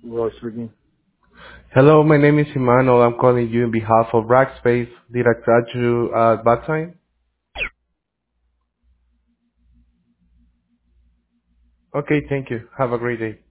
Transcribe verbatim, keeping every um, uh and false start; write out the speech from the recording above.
Roy speaking. Hello, my name is Emmanuel. I'm calling you on behalf of Rackspace. Did I catch you at bad time? Okay, thank you. Have a great day.